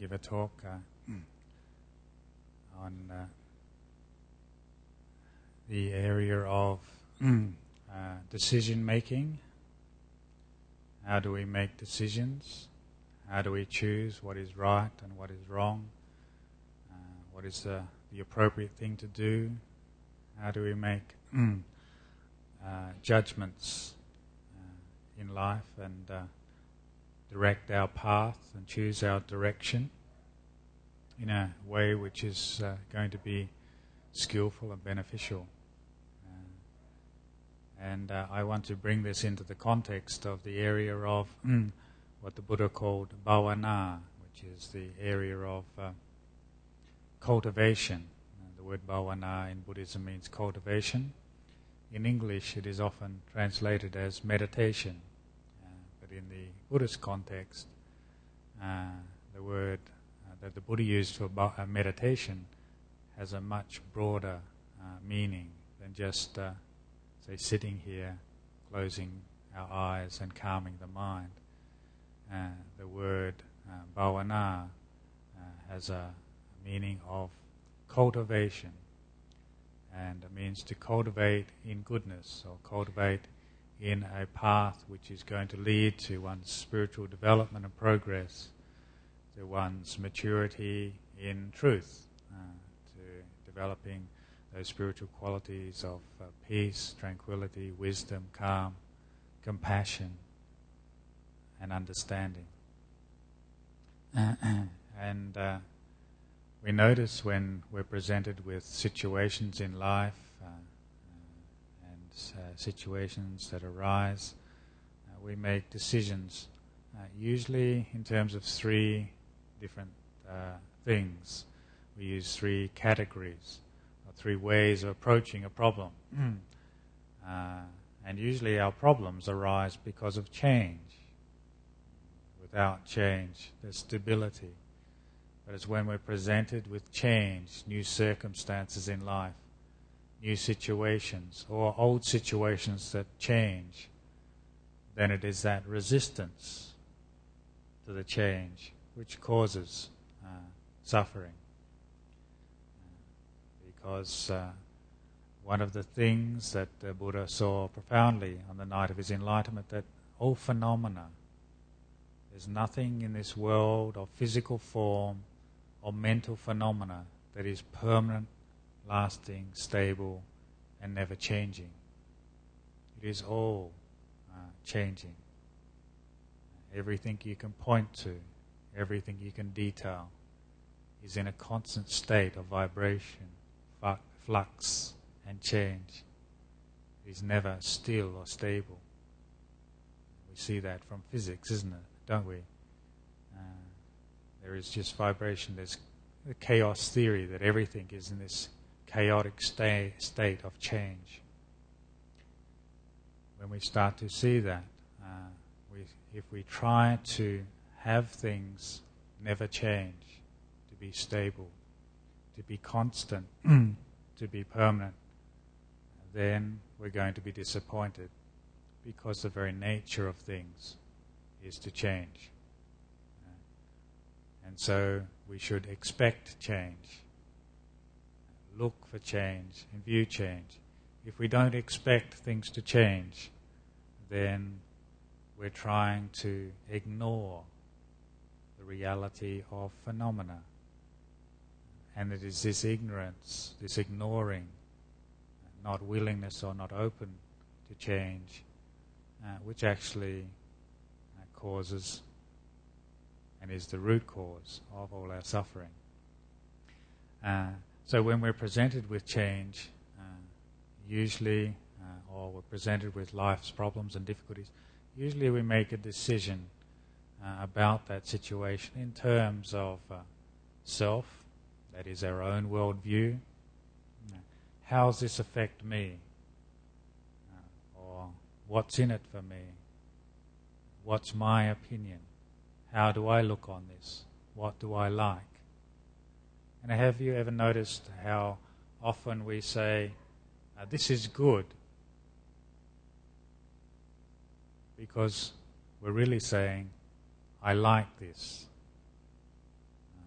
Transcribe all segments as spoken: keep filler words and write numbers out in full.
give a talk uh, on uh, the area of uh, decision making. How do we make decisions? How do we choose what is right and what is wrong? Uh, what is the, the appropriate thing to do? How do we make uh, judgments uh, in life and uh, direct our path and choose our direction in a way which is uh, going to be skillful and beneficial? And uh, I want to bring this into the context of the area of mm, what the Buddha called bhavana, which is the area of uh, cultivation. And the word bhavana in Buddhism means cultivation. In English it is often translated as meditation. Uh, but in the Buddhist context, uh, the word uh, that the Buddha used for ba- uh, meditation has a much broader uh, meaning than just uh, say sitting here, closing our eyes and calming the mind. Uh, the word uh, bhavana uh, has a meaning of cultivation, and it means to cultivate in goodness, or cultivate in a path which is going to lead to one's spiritual development and progress, to one's maturity in truth, uh, to developing those spiritual qualities of uh, peace, tranquility, wisdom, calm, compassion, and understanding. and uh, we notice when we're presented with situations in life uh, uh, and uh, situations that arise, uh, we make decisions, uh, usually in terms of three different uh, things. We use three categories, three ways of approaching a problem. Mm. Uh, and usually our problems arise because of change. Without change, there's stability. But it's when we're presented with change, new circumstances in life, new situations, or old situations that change, then it is that resistance to the change which causes uh, suffering. Because uh, one of the things that the Buddha saw profoundly on the night of his enlightenment, that all phenomena, there's nothing in this world of physical form or mental phenomena that is permanent, lasting, stable, and never changing. It is all uh, changing. Everything you can point to, everything you can detail, is in a constant state of vibration, flux and change. It is never still or stable. We see that from physics, isn't it? Don't we? Uh, there is just vibration. There's the chaos theory that everything is in this chaotic sta- state of change. When we start to see that, uh, we, if we try to have things never change, to be stable, to be constant, to be permanent, then we're going to be disappointed, because the very nature of things is to change. Uh, and so we should expect change, look for change, and view change. If we don't expect things to change, then we're trying to ignore the reality of phenomena. And it is this ignorance, this ignoring, not willingness or not open to change, uh, which actually uh, causes and is the root cause of all our suffering. Uh, so when we're presented with change, uh, usually, uh, or we're presented with life's problems and difficulties, usually we make a decision uh, about that situation in terms of uh, self. That is our own worldview. How does this affect me? Uh, or what's in it for me? What's my opinion? How do I look on this? What do I like? And have you ever noticed how often we say, uh, this is good, because we're really saying, I like this.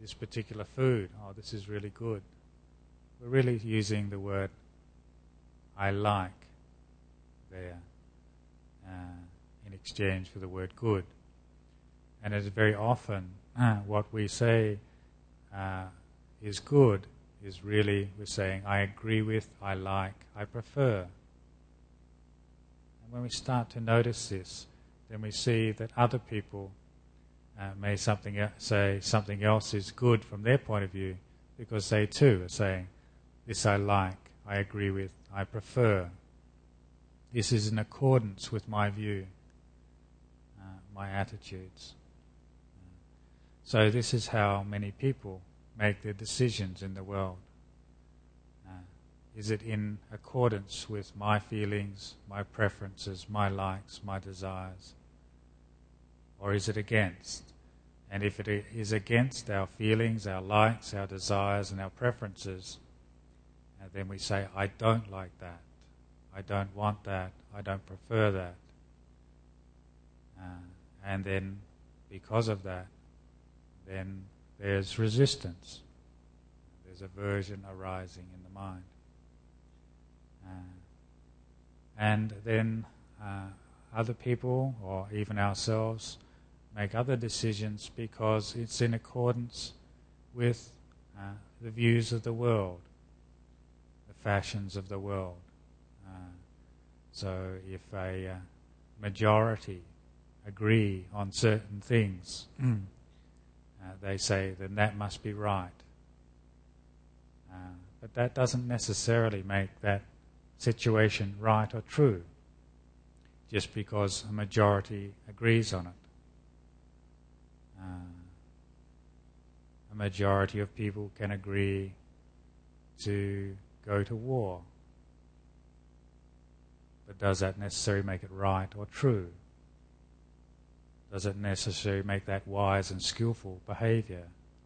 this particular food. Oh, this is really good. We're really using the word I like there uh, in exchange for the word good. And it's very often uh, what we say uh, is good is really we're saying I agree with, I like, I prefer. And when we start to notice this, then we see that other people uh, may something el- say something else is good from their point of view because they too are saying, this I like, I agree with, I prefer. This is in accordance with my view, uh, my attitudes. So this is how many people make their decisions in the world. Uh, is it in accordance with my feelings, my preferences, my likes, my desires? Or is it against? And if it is against our feelings, our likes, our desires and our preferences, uh, then we say, I don't like that. I don't want that. I don't prefer that. Uh, and then because of that, then there's resistance. There's aversion arising in the mind. Uh, and then uh, other people, or even ourselves, make other decisions because it's in accordance with uh, the views of the world, the fashions of the world. Uh, so if a uh, majority agree on certain things, mm. Uh, they say, then that must be right. Uh, but that doesn't necessarily make that situation right or true, just because a majority agrees on it. Uh, a majority of people can agree to go to war. But does that necessarily make it right or true? Does it necessarily make that wise and skillful behavior?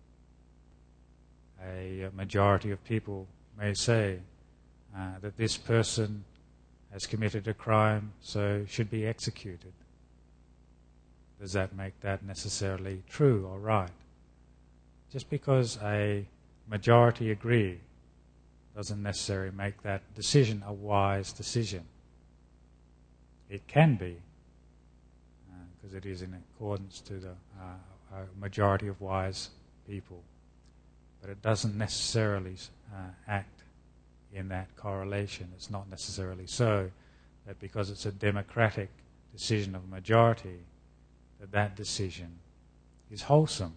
A majority of people may say uh, that this person has committed a crime, so should be executed. Does that make that necessarily true or right? Just because a majority agree doesn't necessarily make that decision a wise decision. It can be, because it is in accordance to the uh, majority of wise people. But it doesn't necessarily uh, act in that correlation. It's not necessarily so that because it's a democratic decision of a majority, that that decision is wholesome.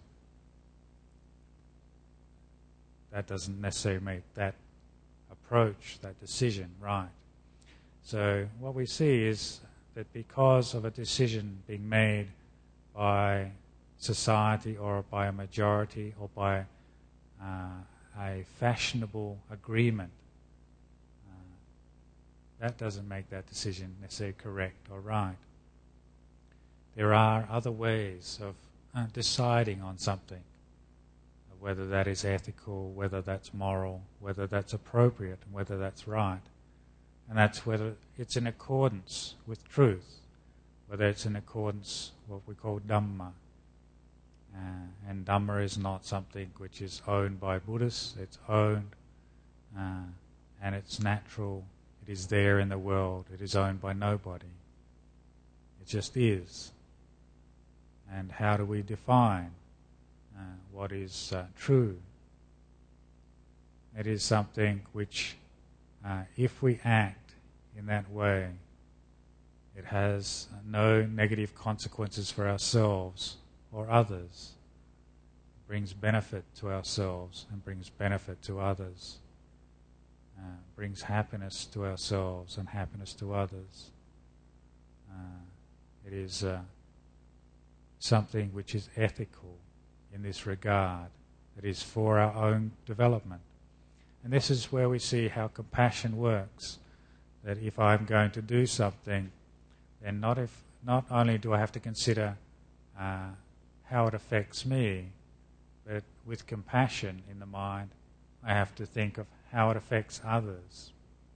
That doesn't necessarily make that approach, that decision, right. So what we see is that because of a decision being made by society or by a majority or by uh, a fashionable agreement, uh, that doesn't make that decision necessarily correct or right. There are other ways of uh, deciding on something, whether that is ethical, whether that's moral, whether that's appropriate, and whether that's right. And that's whether it's in accordance with truth, whether it's in accordance with what we call Dhamma. Uh, and Dhamma is not something which is owned by Buddhists, it's owned uh, and it's natural, it is there in the world, it is owned by nobody. It just is. And how do we define uh, what is uh, true? It is something which Uh, if we act in that way, it has no negative consequences for ourselves or others. It brings benefit to ourselves and brings benefit to others. Uh, brings happiness to ourselves and happiness to others. Uh, it is uh, something which is ethical in this regard. It is for our own development. And this is where we see how compassion works. That if I'm going to do something, then not if not only do I have to consider uh, how it affects me, but with compassion in the mind, I have to think of how it affects others.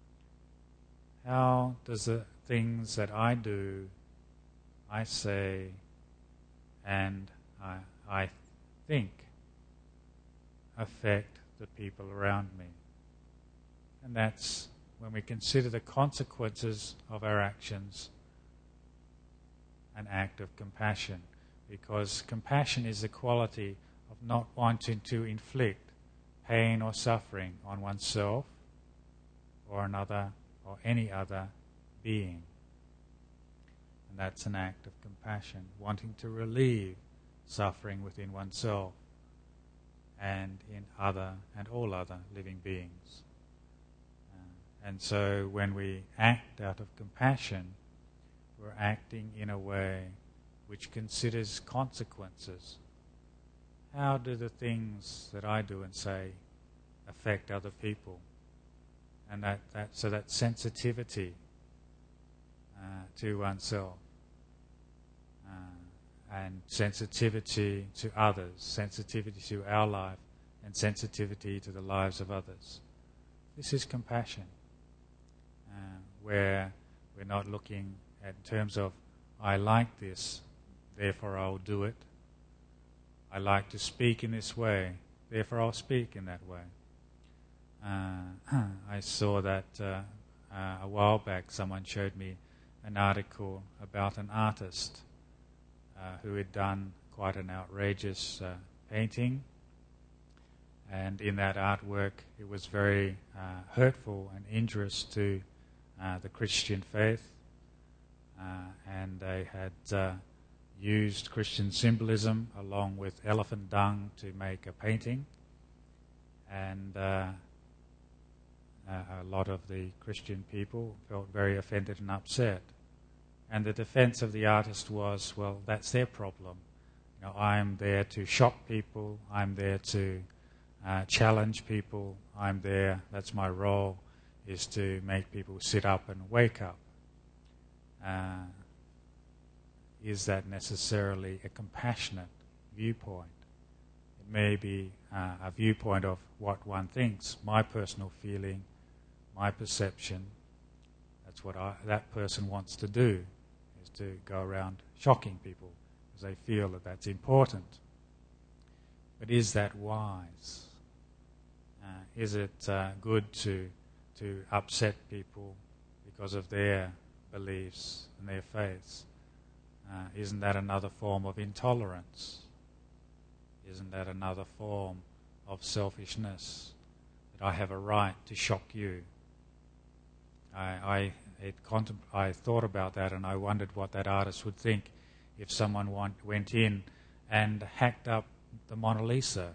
How does the things that I do, I say, and I, I think affect the people around me. And that's when we consider the consequences of our actions, an act of compassion. Because compassion is the quality of not wanting to inflict pain or suffering on oneself or another or any other being. And that's an act of compassion, wanting to relieve suffering within oneself and in other and all other living beings. Uh, and so when we act out of compassion, we're acting in a way which considers consequences. How do the things that I do and say affect other people? And that, that so that sensitivity uh, to oneself uh, and sensitivity to others, sensitivity to our life and sensitivity to the lives of others. This is compassion, uh, where we're not looking at in terms of I like this, therefore I'll do it. I like to speak in this way, therefore I'll speak in that way. Uh, I saw that uh, uh, a while back someone showed me an article about an artist uh, who had done quite an outrageous uh, painting, and in that artwork it was very uh, hurtful and injurious to uh, the Christian faith, uh, and they had uh, used Christian symbolism along with elephant dung to make a painting, and uh, uh, a lot of the Christian people felt very offended and upset. And the defense of the artist was, well, that's their problem. You know, I'm there to shock people, I'm there to uh, challenge people, I'm there, that's my role, is to make people sit up and wake up. Uh, is that necessarily a compassionate viewpoint? It may be uh, a viewpoint of what one thinks, my personal feeling, my perception. That's what I, that person wants to do, is to go around shocking people because they feel that that's important. But is that wise? Uh, is it uh, good to to upset people because of their beliefs and their faiths? Uh, isn't that another form of intolerance? Isn't that another form of selfishness? That I have a right to shock you. I I, it contem- I thought about that, and I wondered what that artist would think if someone want, went in and hacked up the Mona Lisa.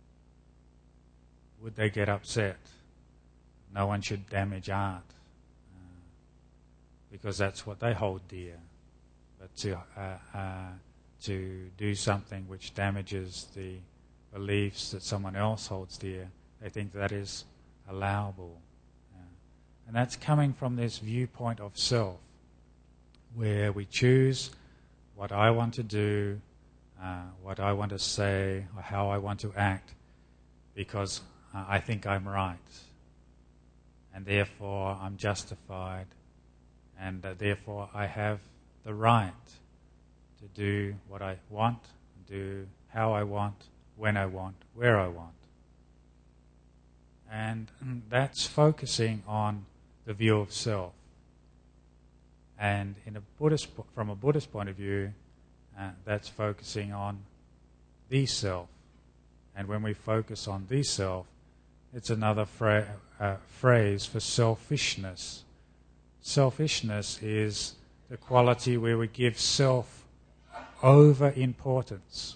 Would they get upset? No one should damage art uh, because that's what they hold dear. But to uh, uh, to do something which damages the beliefs that someone else holds dear, they think that is allowable. Uh, and that's coming from this viewpoint of self, where we choose what I want to do, uh, what I want to say, or how I want to act, because uh, I think I'm right. And therefore I'm justified, and uh, therefore I have the right to do what I want, do how I want, when I want, where I want. And that's focusing on the view of self. And in a Buddhist, from a Buddhist point of view, uh, that's focusing on the self. And when we focus on the self, it's another fra- uh, phrase for selfishness. Selfishness is the quality where we give self over importance,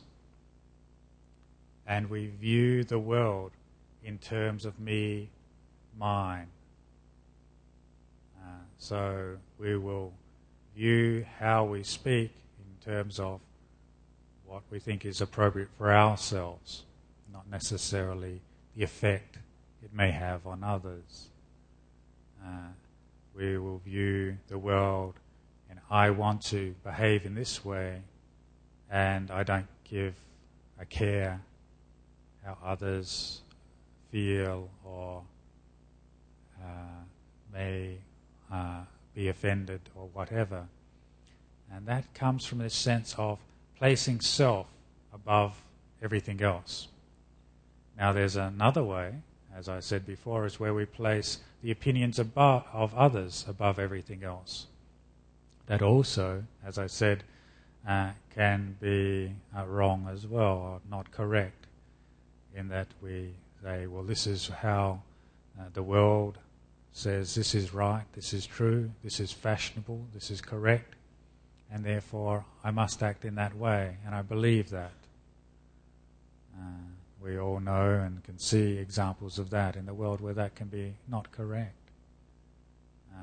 and we view the world in terms of me, mine. Uh, so we will view how we speak in terms of what we think is appropriate for ourselves, not necessarily the effect it may have on others. Uh, we will view the world, and I want to behave in this way, and I don't give a care how others feel or uh, may uh, be offended or whatever. And that comes from this sense of placing self above everything else. Now there's another way, as I said before, is where we place the opinions above, of others above everything else. That also, as I said, uh, can be uh, wrong as well, or not correct, in that we say, well, this is how uh, the world says this is right, this is true, this is fashionable, this is correct, and therefore I must act in that way, and I believe that. Uh, we all know and can see examples of that in the world where that can be not correct. Uh,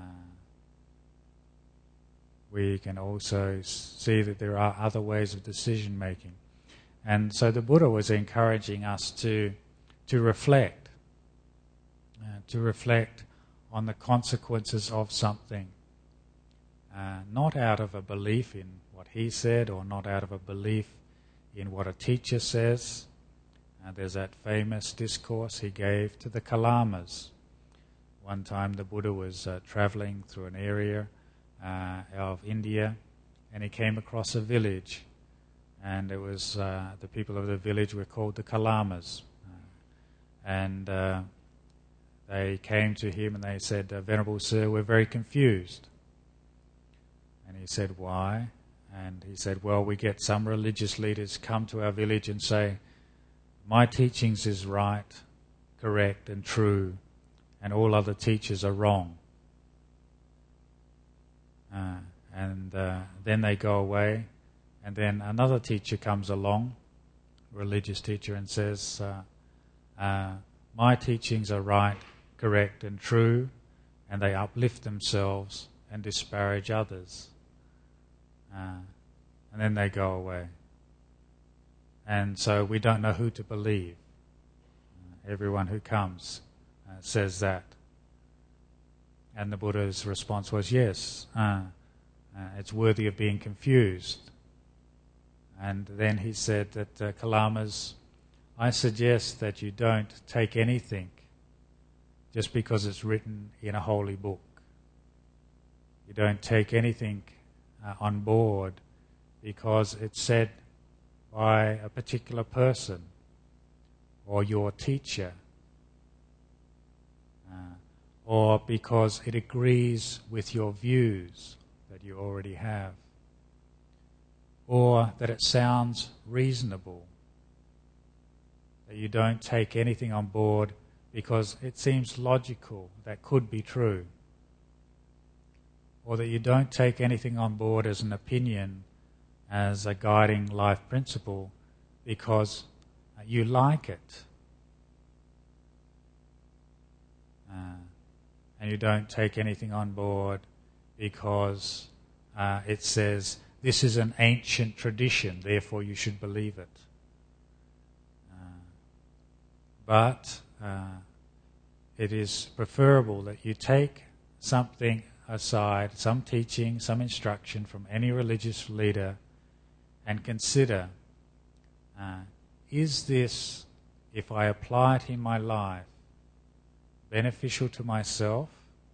we can also see that there are other ways of decision making. And so the Buddha was encouraging us to to reflect, uh, to reflect on the consequences of something, uh, not out of a belief in what he said or not out of a belief in what a teacher says. Uh, there's that famous discourse he gave to the Kalamas. One time the Buddha was uh, traveling through an area uh, of India, and he came across a village, and it was uh, the people of the village were called the Kalamas, uh, and uh, they came to him and they said, uh, "Venerable Sir, we're very confused." And he said, "Why?" And he said, "Well, we get some religious leaders come to our village and say, 'My teachings is right, correct and true, and all other teachers are wrong.' Uh, and uh, then they go away, and then another teacher comes along, religious teacher, and says, uh, uh, 'My teachings are right, correct and true,' and they uplift themselves and disparage others. Uh, and then they go away. And so we don't know who to believe. Uh, everyone who comes uh, says that. And the Buddha's response was, yes, uh, uh, it's worthy of being confused. And then he said that, uh, Kalamas, I suggest that you don't take anything just because it's written in a holy book. You don't take anything uh, on board because it's said by a particular person or your teacher, uh, or because it agrees with your views that you already have, or that it sounds reasonable, that you don't take anything on board because it seems logical, that could be true, or that you don't take anything on board as an opinion, as a guiding life principle, because uh, you like it. Uh, and you don't take anything on board because uh, it says, this is an ancient tradition, therefore you should believe it. Uh, but uh, it is preferable that you take something aside, some teaching, some instruction from any religious leader, and consider, uh, is this, if I apply it in my life, beneficial to myself,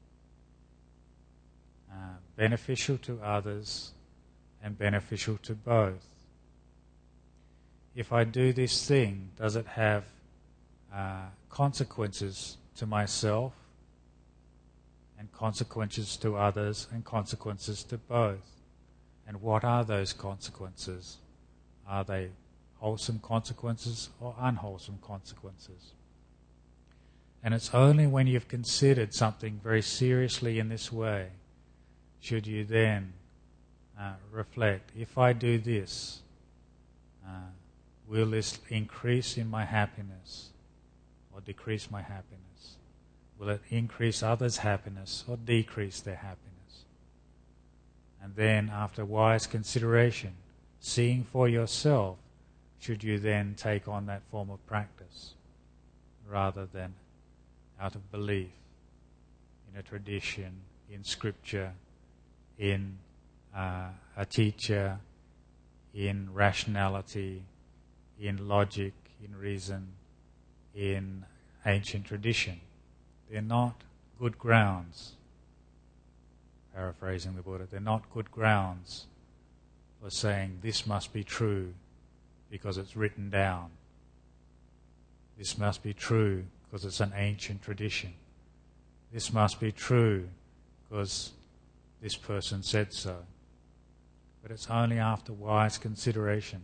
uh, beneficial to others, and beneficial to both? If I do this thing, does it have uh, consequences to myself, and consequences to others, and consequences to both? And what are those consequences? Are they wholesome consequences or unwholesome consequences? And it's only when you've considered something very seriously in this way should you then uh, reflect, if I do this, uh, will this increase in my happiness or decrease my happiness? Will it increase others' happiness or decrease their happiness? And then, after wise consideration, seeing for yourself, should you then take on that form of practice, rather than out of belief in a tradition, in scripture, in uh, a teacher, in rationality, in logic, in reason, in ancient tradition. They're not good grounds. Paraphrasing the Buddha, they're not good grounds for saying this must be true because it's written down. This must be true because it's an ancient tradition. This must be true because this person said so. But it's only after wise consideration.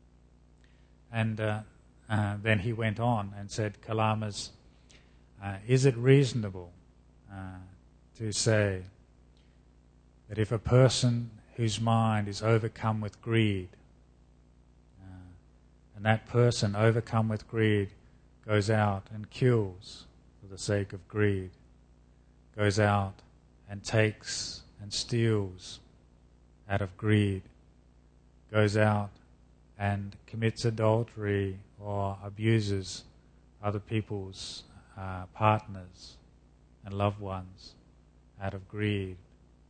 And uh, uh, then he went on and said, Kalamas, uh, is it reasonable uh, to say that if a person whose mind is overcome with greed, uh, and that person overcome with greed goes out and kills for the sake of greed, goes out and takes and steals out of greed, goes out and commits adultery or abuses other people's uh, partners and loved ones out of greed,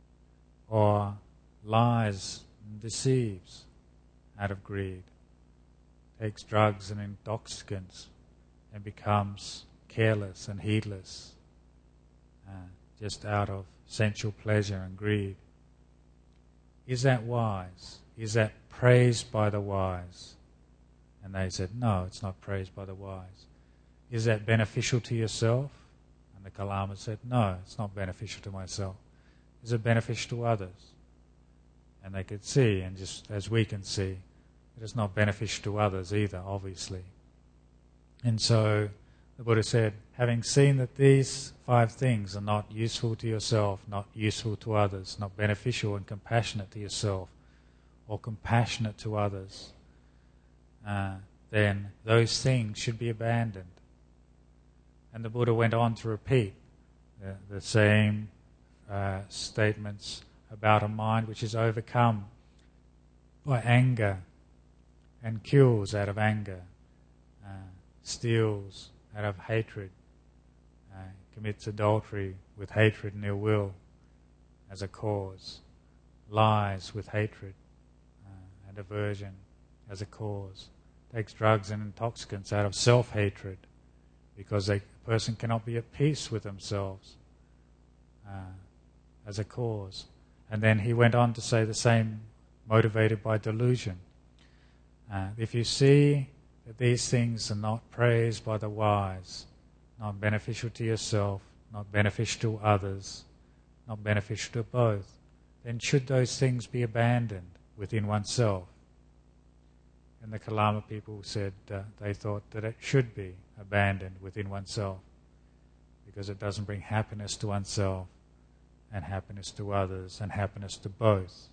or lies and deceives out of greed, takes drugs and intoxicants and becomes careless and heedless uh, just out of sensual pleasure and greed. Is that wise? Is that praised by the wise? And they said, no, it's not praised by the wise. Is that beneficial to yourself? And the Kalama said, no, it's not beneficial to myself. Is it beneficial to others? And they could see, and just as we can see, it is not beneficial to others either, obviously. And so the Buddha said, having seen that these five things are not useful to yourself, not useful to others, not beneficial and compassionate to yourself, or compassionate to others, uh, then those things should be abandoned. And the Buddha went on to repeat the, the same uh, statements about a mind which is overcome by anger and kills out of anger, uh, steals out of hatred, uh, commits adultery with hatred and ill will as a cause, lies with hatred uh, and aversion as a cause, takes drugs and intoxicants out of self-hatred because a person cannot be at peace with themselves uh, as a cause. And then he went on to say the same, motivated by delusion. Uh, if you see that these things are not praised by the wise, not beneficial to yourself, not beneficial to others, not beneficial to both, then should those things be abandoned within oneself? And the Kalama people said uh, they thought that it should be abandoned within oneself because it doesn't bring happiness to oneself and happiness to others and happiness to both.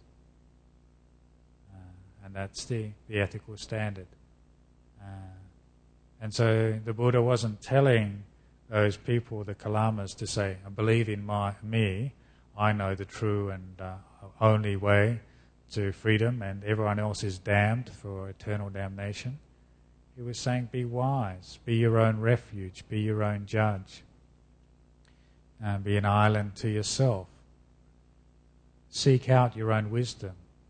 Uh, and that's the, the ethical standard. Uh, and so the Buddha wasn't telling those people, the Kalamas, to say, believe in my, me, I know the true and uh, only way to freedom and everyone else is damned for eternal damnation. He was saying, be wise, be your own refuge, be your own judge, and be an island to yourself. Seek out your own wisdom.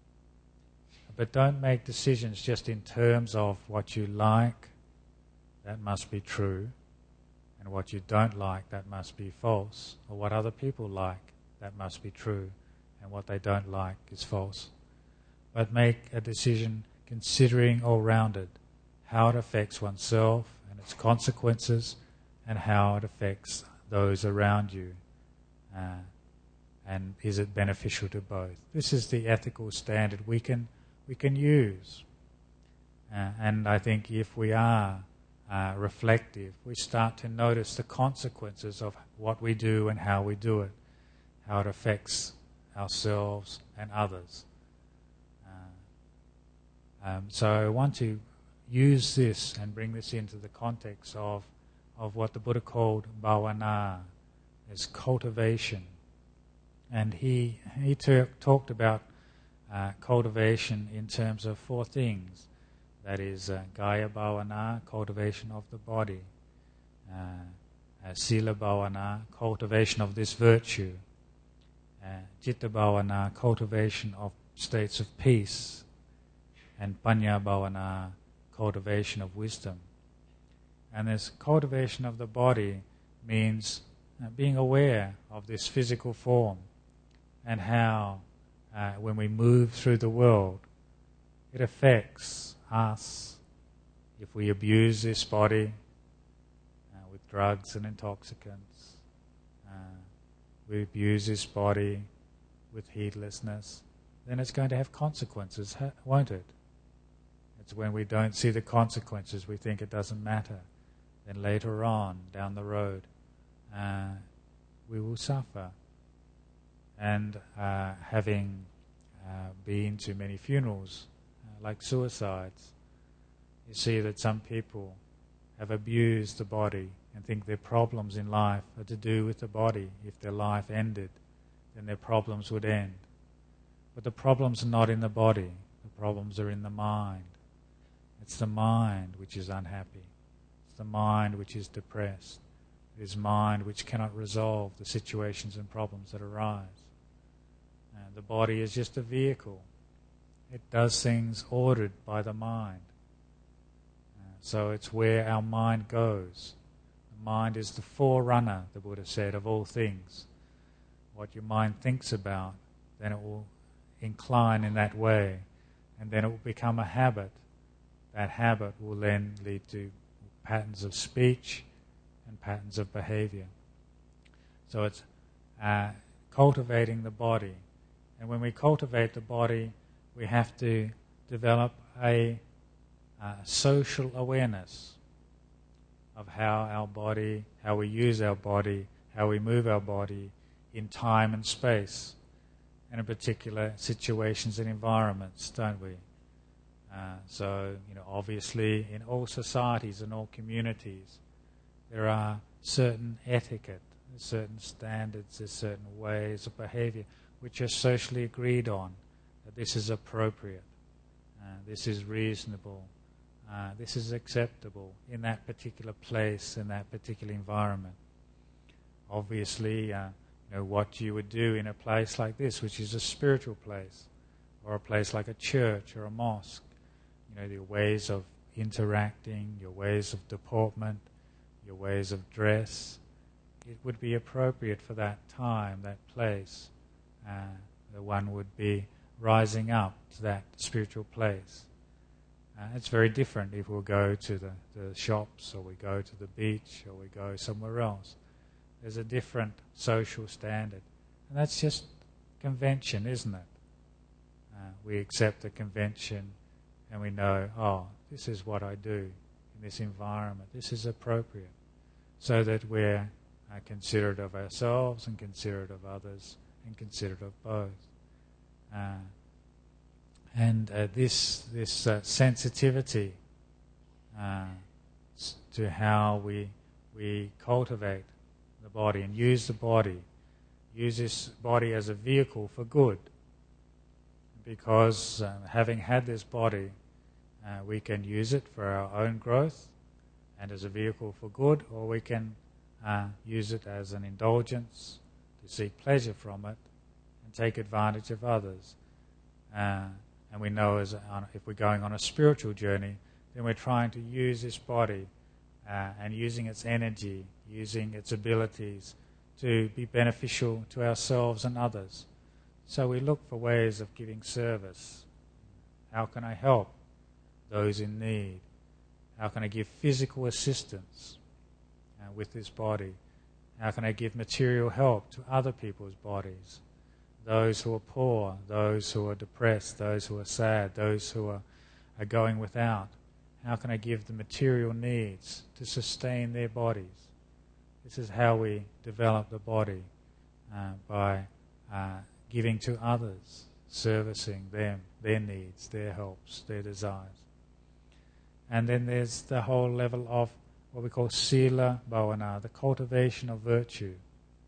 But don't make decisions just in terms of what you like, that must be true, and what you don't like, that must be false, or what other people like, that must be true, and what they don't like is false. But make a decision considering all-rounded how it affects oneself and its consequences and how it affects those around you. Uh, and is it beneficial to both? This is the ethical standard we can we can use. Uh, and I think if we are uh, reflective, we start to notice the consequences of what we do and how we do it, how it affects ourselves and others. Uh, um, so I want to use this and bring this into the context of, of what the Buddha called bhavana, as cultivation. And he, he ter- talked about uh, cultivation in terms of four things. That is uh, Gaya Bhavana, cultivation of the body, uh, uh, Sila Bhavana, cultivation of this virtue, uh, Citta Bhavana, cultivation of states of peace, and Panya Bhavana, cultivation of wisdom. And this cultivation of the body means uh, being aware of this physical form and how uh, when we move through the world, it affects us. If we abuse this body, drugs and intoxicants. Uh, we abuse this body with heedlessness, then it's going to have consequences, won't it? It's when we don't see the consequences, we think it doesn't matter. Then later on, down the road, uh, we will suffer. And uh, having uh, been to many funerals, uh, like suicides, you see that some people have abused the body and think their problems in life are to do with the body. If their life ended, then their problems would end. But the problems are not in the body. The problems are in the mind. It's the mind which is unhappy. It's the mind which is depressed. It is mind which cannot resolve the situations and problems that arise. And the body is just a vehicle. It does things ordered by the mind. Uh, so it's where our mind goes. The mind is the forerunner, the Buddha said, of all things. What your mind thinks about, then it will incline in that way, and then it will become a habit. That habit will then lead to patterns of speech and patterns of behavior. So it's uh, cultivating the body. And when we cultivate the body, we have to develop a uh, social awareness of how our body, how we use our body, how we move our body in time and space, and in particular situations and environments, don't we? Uh, so, you know, obviously in all societies and all communities, there are certain etiquette, certain standards, there's certain ways of behavior which are socially agreed on, that this is appropriate, uh, this is reasonable, uh, this is acceptable in that particular place, in that particular environment. Obviously, uh, you know, what you would do in a place like this, which is a spiritual place, or a place like a church or a mosque, you know, your ways of interacting, your ways of deportment, your ways of dress, it would be appropriate for that time, that place. Uh, the one would be rising up to that spiritual place. Uh, it's very different if we go to the, the shops, or we go to the beach, or we go somewhere else. There's a different social standard. And that's just convention, isn't it? Uh, we accept the convention and we know, oh, this is what I do in this environment. This is appropriate. So that we're uh, considerate of ourselves and considerate of others and considerate of both. Uh, and uh, this this uh, sensitivity uh, to how we we cultivate the body and use the body, use this body as a vehicle for good. Because uh, having had this body, uh, we can use it for our own growth and as a vehicle for good, or we can uh, use it as an indulgence to seek pleasure from it and take advantage of others. Uh, and we know as on, if we're going on a spiritual journey, then we're trying to use this body uh, and using its energy, using its abilities to be beneficial to ourselves and others. So we look for ways of giving service. How can I help those in need? How can I give physical assistance uh, with this body? How can I give material help to other people's bodies? Those who are poor, those who are depressed, those who are sad, those who are, are going without. How can I give the material needs to sustain their bodies? This is how we develop the body, uh, by uh, giving to others, servicing them, their needs, their hopes, their desires. And then there's the whole level of what we call sila bhavana, the cultivation of virtue.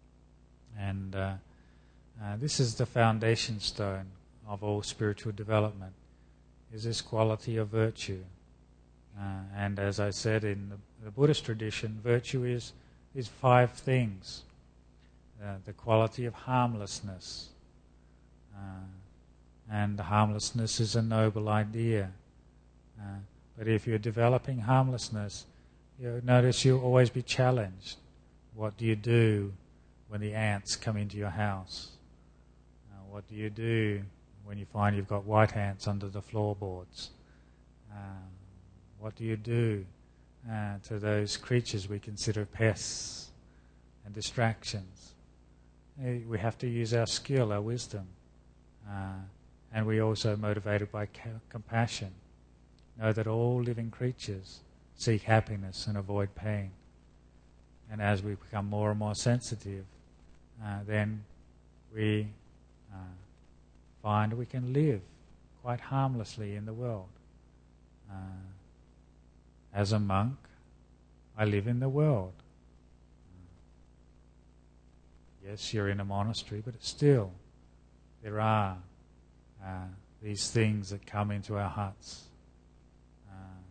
And uh, uh, this is the foundation stone of all spiritual development, is this quality of virtue. Uh, and as I said in the, the Buddhist tradition, virtue is, is five things. Uh, the quality of harmlessness. Uh, and harmlessness is a noble idea. Uh, but if you're developing harmlessness, you notice you'll always be challenged. What do you do when the ants come into your house? Uh, what do you do when you find you've got white ants under the floorboards? Uh, what do you do? uh, to those creatures we consider pests and distractions. We have to use our skill, our wisdom, uh, and we also motivated by ca- compassion. Know that all living creatures seek happiness and avoid pain. And as we become more and more sensitive, uh, then we uh, find we can live quite harmlessly in the world. Uh, as a monk, I live in the world. Yes, you're in a monastery, but still there are uh, these things that come into our huts. Uh,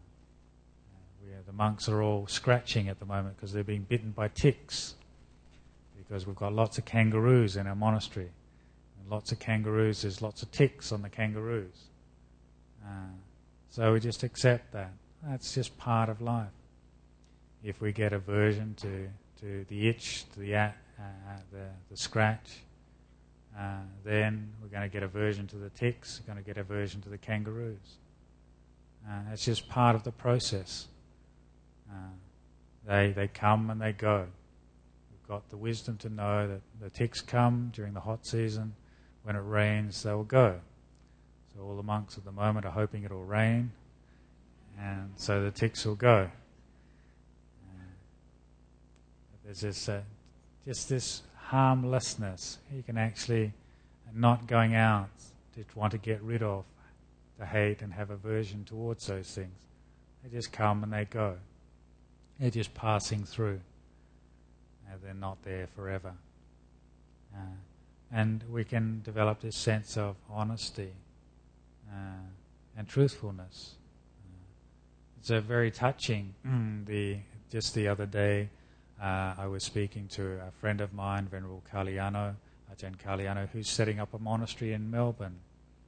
we are, the monks are all scratching at the moment because they're being bitten by ticks, because we've got lots of kangaroos in our monastery. And lots of kangaroos, there's lots of ticks on the kangaroos. Uh, so we just accept that. That's just part of life. If we get aversion to, to the itch, to the, uh, the, the scratch, uh, then we're going to get aversion to the ticks, we're going to get aversion to the kangaroos. Uh, it's just part of the process. Uh, they, they come and they go. We've got the wisdom to know that the ticks come during the hot season. When it rains, they will go. So all the monks at the moment are hoping it will rain, and so the ticks will go. Uh, there's this, uh, just this harmlessness. You can actually, not going out to want to get rid of, to hate and have aversion towards those things. They just come and they go. They're just passing through. Uh, they're not there forever. Uh, and we can develop this sense of honesty uh, and truthfulness. Uh, it's a very touching. the just the other day, uh, I was speaking to a friend of mine, Venerable Kalyano, Ajahn Kalyano, who's setting up a monastery in Melbourne,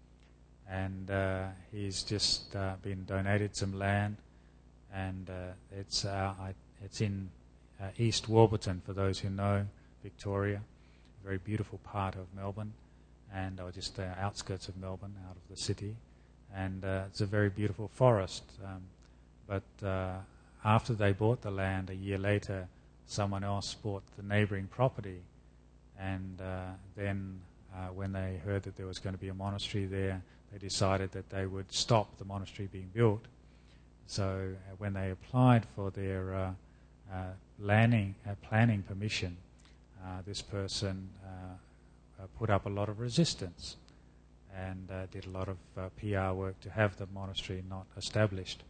and uh, he's just uh, been donated some land, and uh, it's uh, I, it's in uh, East Warburton, for those who know Victoria, a very beautiful part of Melbourne, and or just the outskirts of Melbourne, out of the city, and uh, it's a very beautiful forest. Um, but uh, after they bought the land, a year later, someone else bought the neighbouring property, and uh, then uh, when they heard that there was going to be a monastery there, they decided that they would stop the monastery being built. So uh, when they applied for their uh, uh, landing, uh, planning permission, uh, this person uh, uh, put up a lot of resistance and uh, did a lot of uh, P R work to have the monastery not established.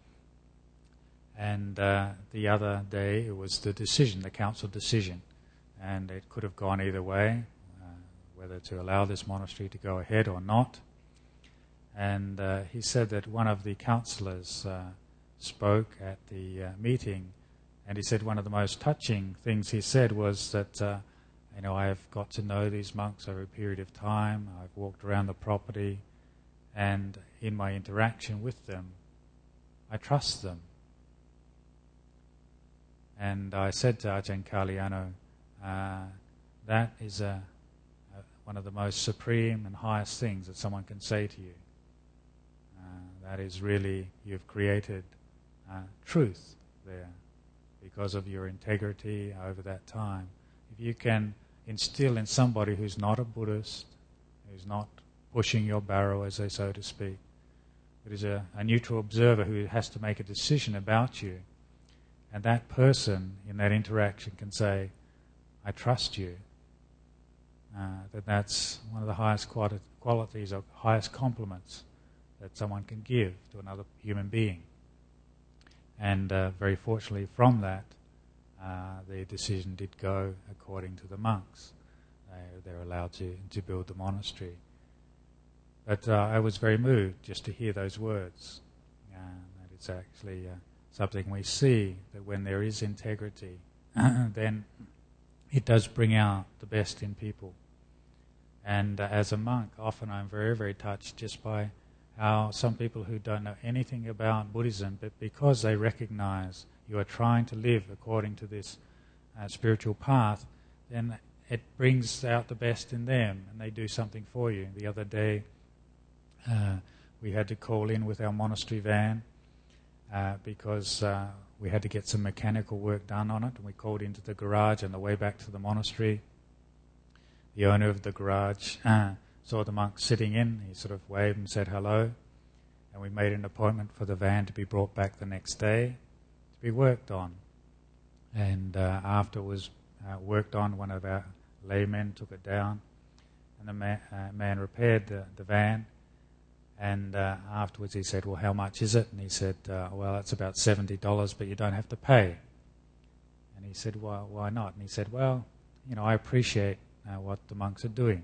And uh, the other day it was the decision, the council decision, and it could have gone either way, uh, whether to allow this monastery to go ahead or not. And uh, he said that one of the councillors uh, spoke at the uh, meeting, and he said one of the most touching things he said was that, uh, you know, I have got to know these monks over a period of time. I've walked around the property, and in my interaction with them, I trust them. And I said to Ajahn Kalyano, uh, that is a, a, one of the most supreme and highest things that someone can say to you. Uh, that is really, you've created uh, truth there because of your integrity over that time. If you can instill in somebody who's not a Buddhist, who's not pushing your barrow, as they so to speak, but is a, a neutral observer who has to make a decision about you, and that person in that interaction can say, I trust you, uh, that that's one of the highest quali- qualities or highest compliments that someone can give to another human being. And uh, very fortunately from that, uh, the decision did go according to the monks. They, they're allowed to, to build the monastery. But uh, I was very moved just to hear those words. Uh, that it's actually uh, something we see, that when there is integrity, then it does bring out the best in people. And uh, as a monk, often I'm very, very touched just by how some people who don't know anything about Buddhism, but because they recognize you are trying to live according to this uh, spiritual path, then it brings out the best in them, and they do something for you. The other day, uh, we had to call in with our monastery van uh, because uh, we had to get some mechanical work done on it, and we called into the garage on the way back to the monastery. The owner of the garage uh, saw the monk sitting in. He sort of waved and said hello, and we made an appointment for the van to be brought back the next day to be worked on. And uh, after it was uh, worked on, one of our laymen took it down, and the man, uh, man repaired the, the van. And uh, afterwards he said, well, how much is it? And he said, uh, well, it's about seventy dollars, but you don't have to pay. And he said, why, why not? And he said, well, you know, I appreciate uh, what the monks are doing.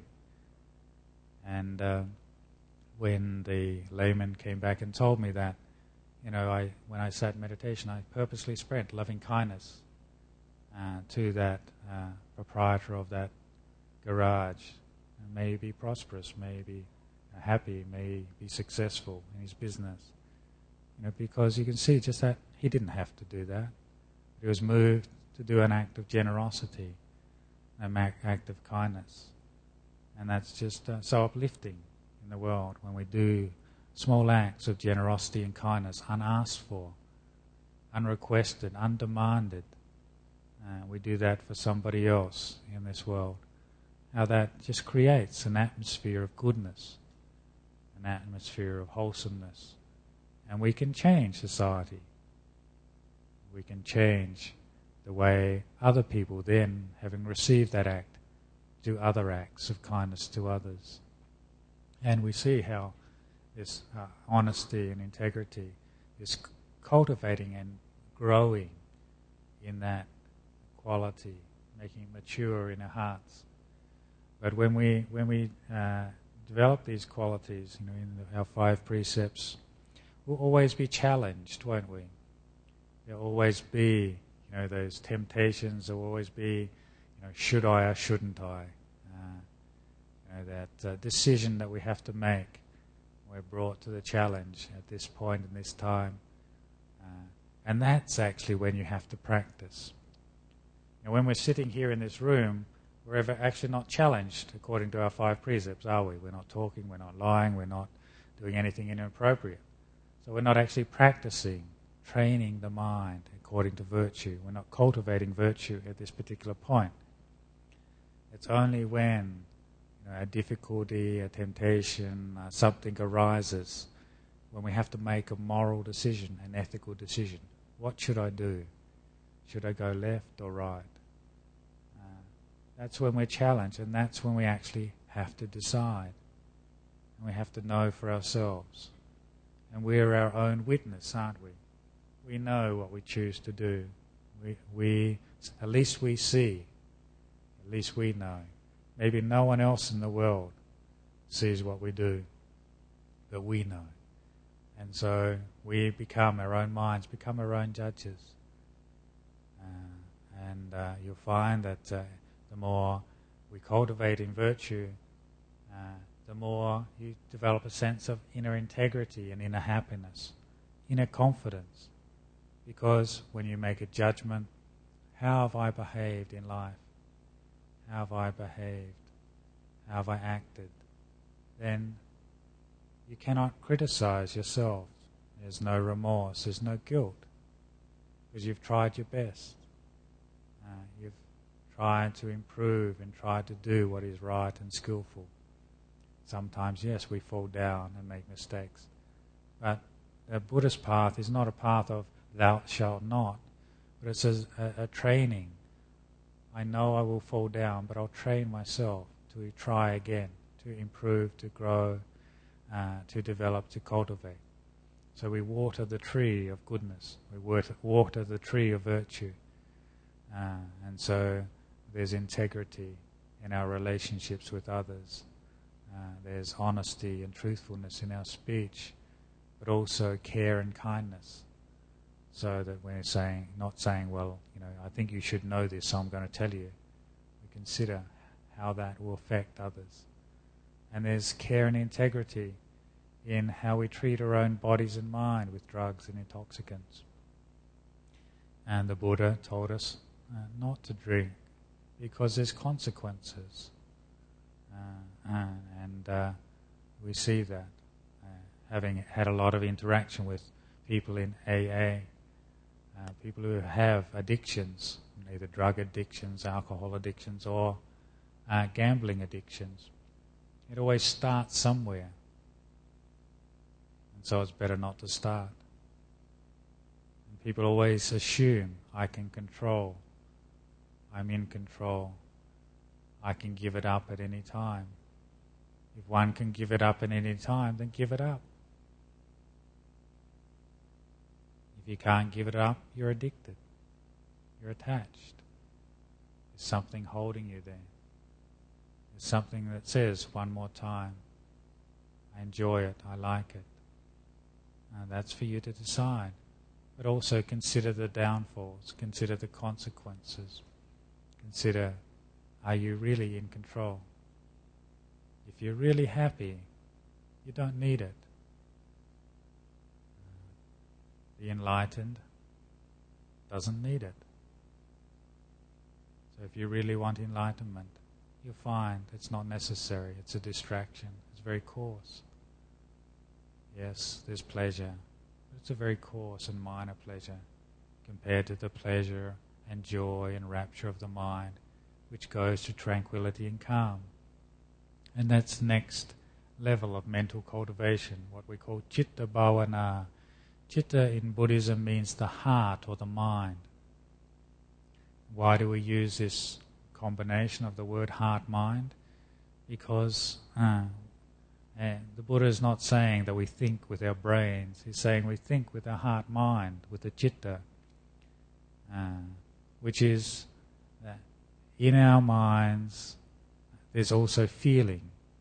And uh, when the layman came back and told me that, you know, I when I sat in meditation, I purposely spread loving kindness uh, to that uh, proprietor of that garage. And may he be prosperous, may he be happy, may he be successful in his business. You know, because you can see just that he didn't have to do that. He was moved to do an act of generosity, an act of kindness. And that's just uh, so uplifting in the world when we do small acts of generosity and kindness, unasked for, unrequested, undemanded. Uh, we do that for somebody else in this world. How that just creates an atmosphere of goodness, an atmosphere of wholesomeness. And we can change society. We can change the way other people then, having received that act, do other acts of kindness to others. And we see how this uh, honesty and integrity is c- cultivating and growing in that quality, making it mature in our hearts. But when we when we uh, develop these qualities, you know, in the, our five precepts, we'll always be challenged, won't we? There'll always be, you know, those temptations. There'll always be, you know, should I or shouldn't I? Uh, you know, that uh, decision that we have to make. We're brought to the challenge at this point in this time, uh, and that's actually when you have to practice. And when we're sitting here in this room, we're ever actually not challenged according to our five precepts, are we? We're not talking, we're not lying, we're not doing anything inappropriate. So we're not actually practicing, training the mind according to virtue. We're not cultivating virtue at this particular point. It's only when, you know, a difficulty, a temptation, uh, something arises, when we have to make a moral decision, an ethical decision. What should I do? Should I go left or right? That's when we're challenged, and that's when we actually have to decide. And we have to know for ourselves. And we're our own witness, aren't we? We know what we choose to do. We, we, at least we see. At least we know. Maybe no one else in the world sees what we do, but we know. And so we become our own minds, become our own judges. Uh, and uh, you'll find that uh, the more we cultivate in virtue, uh, the more you develop a sense of inner integrity and inner happiness, inner confidence. Because when you make a judgment, how have I behaved in life? How have I behaved? How have I acted? Then you cannot criticize yourself. There's no remorse, there's no guilt, because you've tried your best. Uh, you've tried to improve and tried to do what is right and skillful. Sometimes, yes, we fall down and make mistakes. But the Buddhist path is not a path of thou shalt not, but it's a, a, a training. I know I will fall down, but I'll train myself to try again, to improve, to grow, uh, to develop, to cultivate. So we water the tree of goodness. We water, water the tree of virtue. Uh, and so there's integrity in our relationships with others. Uh, there's honesty and truthfulness in our speech, but also care and kindness. So that we're saying, not saying, well, you know, I think you should know this, so I'm going to tell you. We consider how that will affect others. And there's care and integrity in how we treat our own bodies and mind with drugs and intoxicants. And the Buddha told us uh, not to drink, because there's consequences. Uh, uh, and uh, we see that. Uh, having had a lot of interaction with people in A A, Uh, people who have addictions, either drug addictions, alcohol addictions, or uh, gambling addictions, it always starts somewhere. And so it's better not to start. And people always assume, I can control, I'm in control, I can give it up at any time. If one can give it up at any time, then give it up. If you can't give it up, you're addicted. You're attached. There's something holding you there. There's something that says one more time, I enjoy it, I like it. And that's for you to decide. But also consider the downfalls, consider the consequences. Consider, are you really in control? If you're really happy, you don't need it. The enlightened doesn't need it. So if you really want enlightenment, you'll find it's not necessary, it's a distraction, it's very coarse. Yes, there's pleasure, but it's a very coarse and minor pleasure compared to the pleasure and joy and rapture of the mind, which goes to tranquility and calm. And that's the next level of mental cultivation, what we call citta bhavana. Citta in Buddhism means the heart or the mind. Why do we use this combination of the word heart-mind? Because uh, uh, the Buddha is not saying that we think with our brains. He's saying we think with our heart-mind, with the citta, uh, which is that in our minds there's also feeling.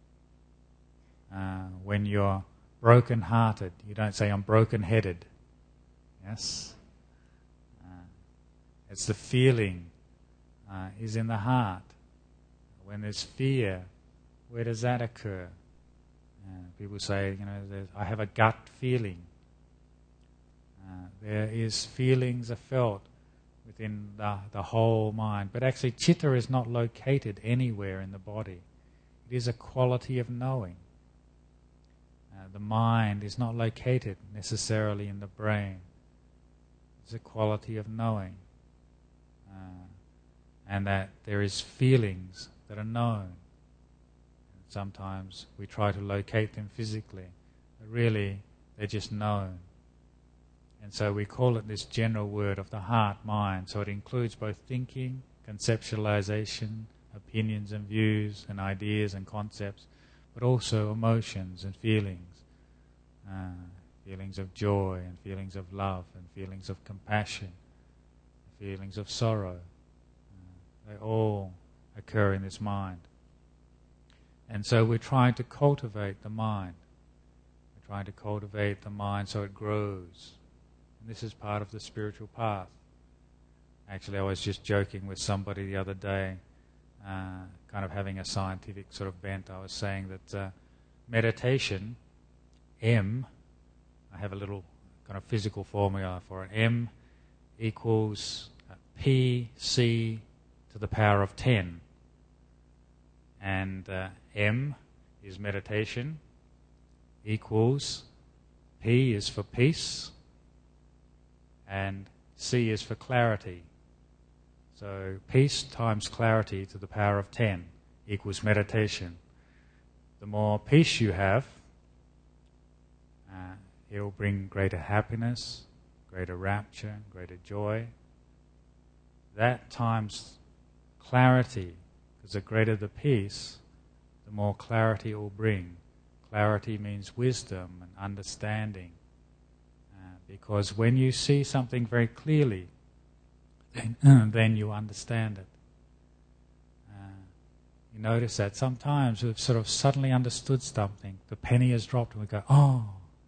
Uh, when you're broken-hearted, you don't say, I'm broken-headed. Yes? Uh, it's the feeling uh, is in the heart. When there's fear, where does that occur? Uh, people say, you know, I have a gut feeling. Uh, there is feelings are felt within the, the whole mind. But actually, citta is not located anywhere in the body. It is a quality of knowing. Uh, the mind is not located necessarily in the brain. It's a quality of knowing. Uh, and that there is feelings that are known. And sometimes we try to locate them physically, but really they're just known. And so we call it this general word of the heart-mind. So it includes both thinking, conceptualization, opinions and views and ideas and concepts, but also emotions and feelings. Uh, feelings of joy and feelings of love and feelings of compassion, feelings of sorrow. Uh, they all occur in this mind. And so we're trying to cultivate the mind. We're trying to cultivate the mind so it grows. And this is part of the spiritual path. Actually, I was just joking with somebody the other day, uh, kind of having a scientific sort of bent. I was saying that uh, meditation, M, I have a little kind of physical formula for it. M equals P C to the power of ten. And uh, M is meditation, equals P is for peace, and C is for clarity. So peace times clarity to the power of ten equals meditation. The more peace you have, uh, it will bring greater happiness, greater rapture, greater joy. That times clarity, because the greater the peace, the more clarity it will bring. Clarity means wisdom and understanding. Uh, because when you see something very clearly, then, uh, then you understand it. Uh, you notice that sometimes we've sort of suddenly understood something. The penny has dropped and we go, oh,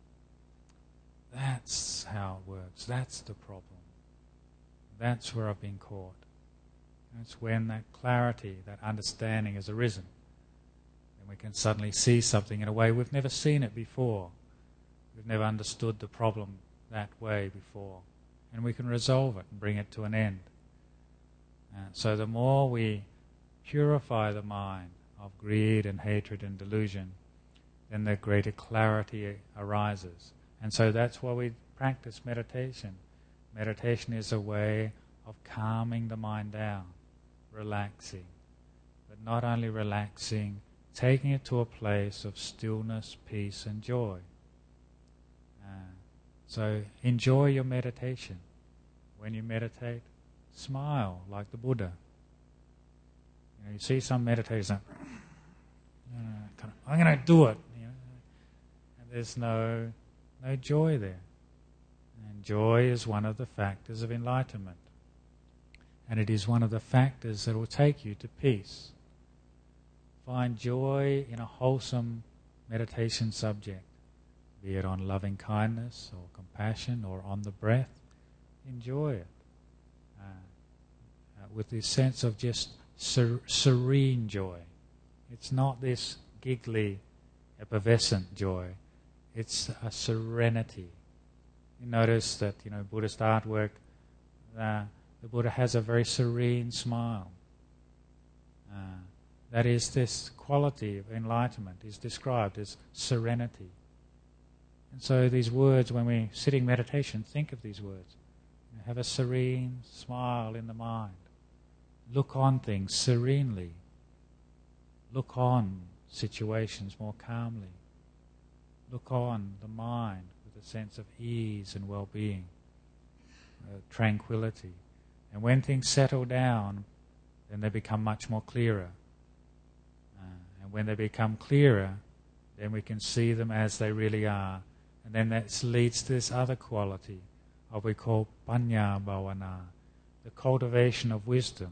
that's how it works. That's the problem. That's where I've been caught. And it's when that clarity, that understanding has arisen. And we can suddenly see something in a way we've never seen it before. We've never understood the problem that way before. And we can resolve it and bring it to an end. Uh, so the more we purify the mind of greed and hatred and delusion, then the greater clarity arises. And so that's why we practice meditation. Meditation is a way of calming the mind down, relaxing. But not only relaxing, taking it to a place of stillness, peace and joy. Uh, so enjoy your meditation. When you meditate, smile like the Buddha. You know, you see some meditators, like, uh, kind of, I'm going to do it. You know, and there's no, no joy there. And joy is one of the factors of enlightenment. And it is one of the factors that will take you to peace. Find joy in a wholesome meditation subject, be it on loving kindness or compassion or on the breath. Enjoy it uh, uh, with this sense of just ser- serene joy. It's not this giggly, effervescent joy. It's a serenity. You notice that, you know, Buddhist artwork, uh, the Buddha has a very serene smile. Uh, that is, this quality of enlightenment is described as serenity. And so these words, when we're sitting meditation, think of these words. You know, have a serene smile in the mind. Look on things serenely. Look on situations more calmly. Look on the mind with a sense of ease and well-being, uh, tranquility. And when things settle down, then they become much more clearer. Uh, and when they become clearer, then we can see them as they really are. And then that leads to this other quality of what we call panya bhavana, the cultivation of wisdom.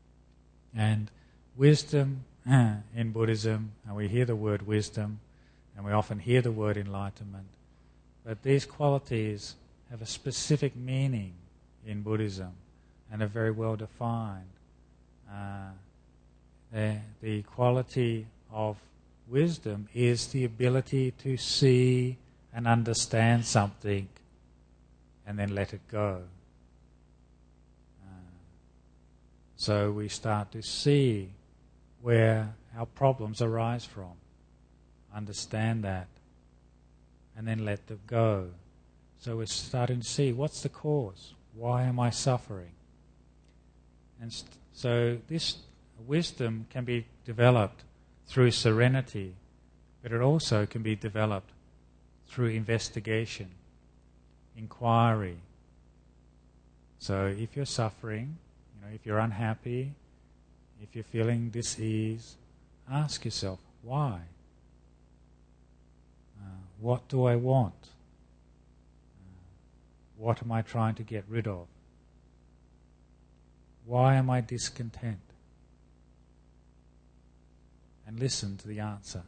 And wisdom in Buddhism, and we hear the word wisdom, and we often hear the word enlightenment, but these qualities have a specific meaning in Buddhism and are very well defined. Uh, the, the quality of wisdom is the ability to see and understand something and then let it go. Uh, so we start to see where our problems arise from, understand that, and then let them go. So we're starting to see, what's the cause? Why am I suffering? And st- so this wisdom can be developed through serenity, but it also can be developed through investigation, inquiry. So if you're suffering, you know, if you're unhappy, if you're feeling dis-ease, ask yourself, why? Uh, what do I want? Uh, what am I trying to get rid of? Why am I discontent? And listen to the answer.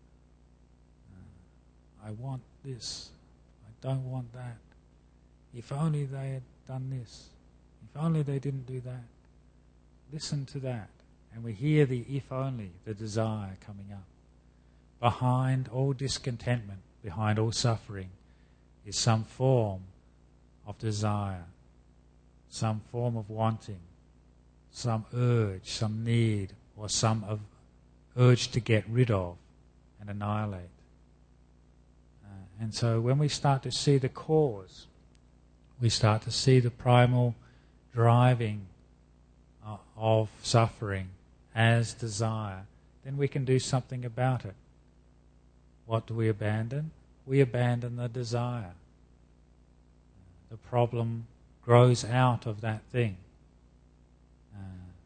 Uh, I want this. I don't want that. If only they had done this. If only they didn't do that. Listen to that. And we hear the if only, the desire coming up. Behind all discontentment, behind all suffering, is some form of desire, some form of wanting, some urge, some need, or some of urge to get rid of and annihilate. Uh, and so when we start to see the cause, we start to see the primal driving uh, of suffering as desire, then we can do something about it. What do we abandon? We abandon the desire. The problem grows out of that thing. Uh,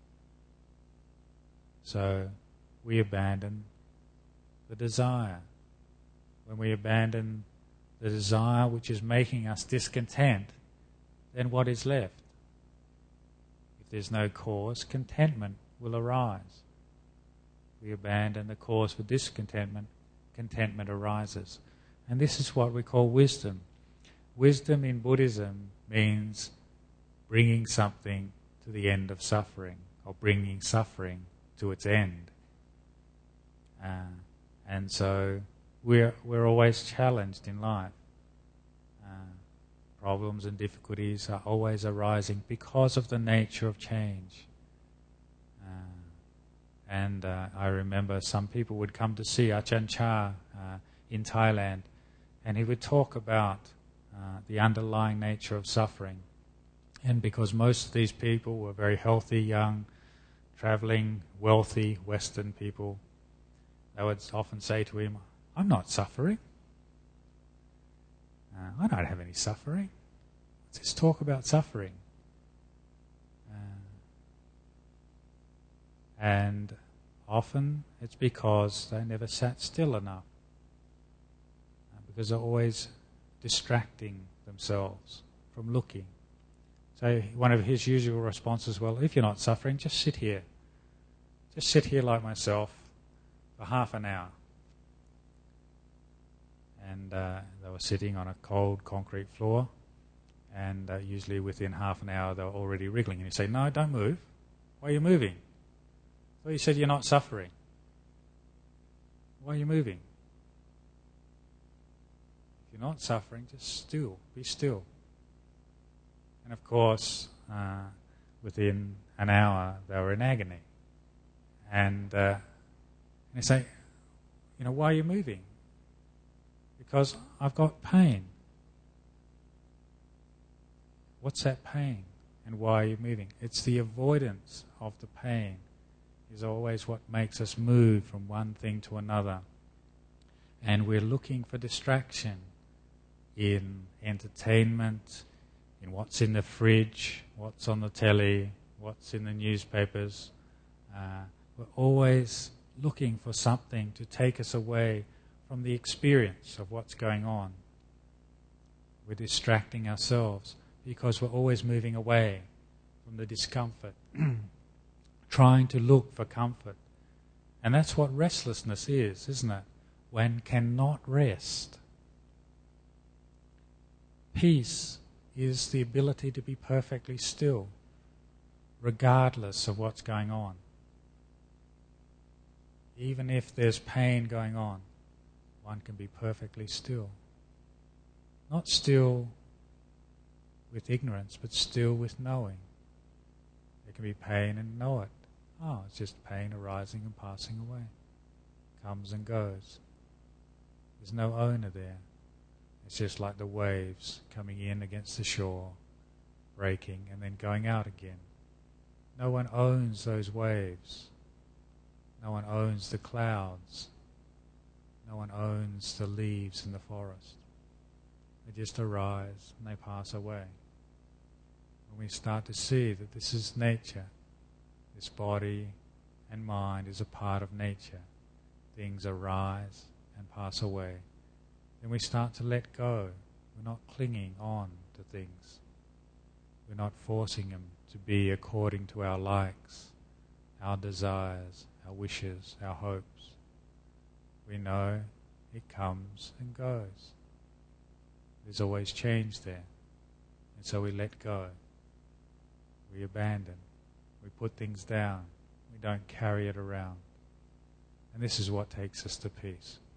so we abandon the desire. When we abandon the desire which is making us discontent, then what is left? If there's no cause, contentment will arise. We abandon the cause for discontentment, contentment arises. And this is what we call wisdom. Wisdom in Buddhism means bringing something to the end of suffering, or bringing suffering to its end. Uh, and so we're we're always challenged in life. Uh, problems and difficulties are always arising because of the nature of change. Uh, and uh, I remember some people would come to see Ajahn Chah uh, in Thailand, and he would talk about uh, the underlying nature of suffering. And because most of these people were very healthy, young, travelling, wealthy, Western people, they would often say to him, I'm not suffering. Uh, I don't have any suffering. Let's just talk about suffering. Uh, and often it's because they never sat still enough. Uh, because they're always distracting themselves from looking. So one of his usual responses, well, if you're not suffering, just sit here. Just sit here like myself for half an hour. And uh, they were sitting on a cold concrete floor, and uh, usually within half an hour they were already wriggling. And you say, no, don't move. Why are you moving? Well, you said you're not suffering. Why are you moving? If you're not suffering, just still, be still. And of course, uh, within an hour, they were in agony. And uh, they say, you know, why are you moving? Because I've got pain. What's that pain? And why are you moving? It's the avoidance of the pain is always what makes us move from one thing to another. And we're looking for distraction in entertainment, in what's in the fridge, what's on the telly, what's in the newspapers. Uh, we're always looking for something to take us away from the experience of what's going on. We're distracting ourselves because we're always moving away from the discomfort, trying to look for comfort. And that's what restlessness is, isn't it? One cannot rest. Peace is the ability to be perfectly still, regardless of what's going on. Even if there's pain going on, one can be perfectly still. Not still with ignorance, but still with knowing. There can be pain and know it. Oh, it's just pain arising and passing away. Comes and goes. There's no owner there. It's just like the waves coming in against the shore, breaking and then going out again. No one owns those waves. No one owns the clouds. No one owns the leaves in the forest. They just arise and they pass away. When we start to see that this is nature, this body and mind is a part of nature, things arise and pass away, then we start to let go. We're not clinging on to things. We're not forcing them to be according to our likes, our desires, our wishes, our hopes. We know it comes and goes. There's always change there. And so we let go. We abandon. We put things down. We don't carry it around. And this is what takes us to peace.